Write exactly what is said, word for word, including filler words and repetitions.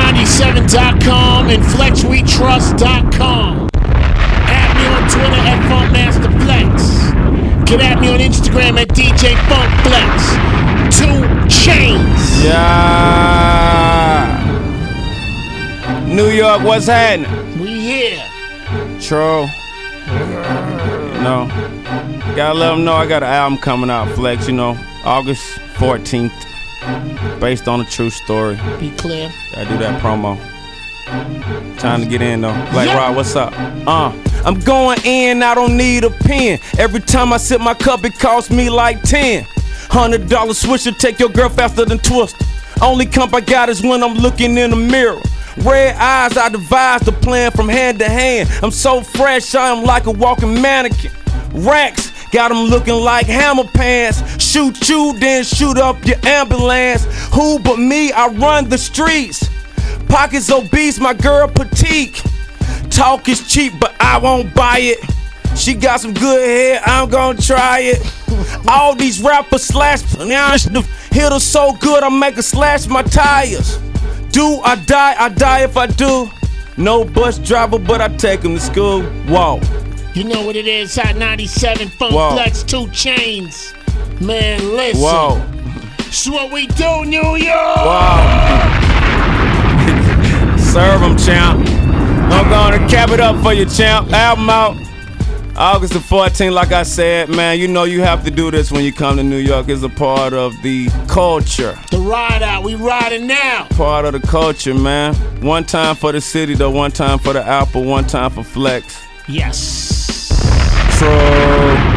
ninety-seven dot com and flex we trust dot com. Add me on Twitter at Funkmaster Flex. Get at me on Instagram at D J Funk Flex. Two Chains. Yeah. New York, what's happening? We here. True. You know, gotta let them know I got an album coming out, Flex, you know, August fourteenth. Based on a true story. Be clear. Gotta do that promo. Time to get in though. Like, yeah. Rod, what's up? Uh, I'm going in, I don't need a pen. Every time I sip my cup, it costs me like ten. Hundred dollar swisher, take your girl faster than Twister. Only comp I got is when I'm looking in the mirror. Red eyes, I devised the plan from hand to hand. I'm so fresh, I am like a walking mannequin. Racks, got them looking like hammer pants. Shoot you, then shoot up your ambulance. Who but me, I run the streets. Pockets obese, my girl petite. Talk is cheap, but I won't buy it. She got some good hair, I'm gonna try it. All these rappers slash, hit her so good, I make her slash my tires. Do I die, I die if I do. No bus driver, but I take him to school. Whoa. You know what it is, Hot ninety-seven, Funk Whoa. Flex, Two Chains. Man, listen. Whoa. It's what we do, New York. Wow. Serve them, champ. I'm gonna cap it up for you, champ. Album out August the fourteenth, like I said, man, you know you have to do this when you come to New York. It's a part of the culture. The ride out, we riding now. Part of the culture, man. One time for the city, though, one time for the Apple, one time for Flex. Yes. True.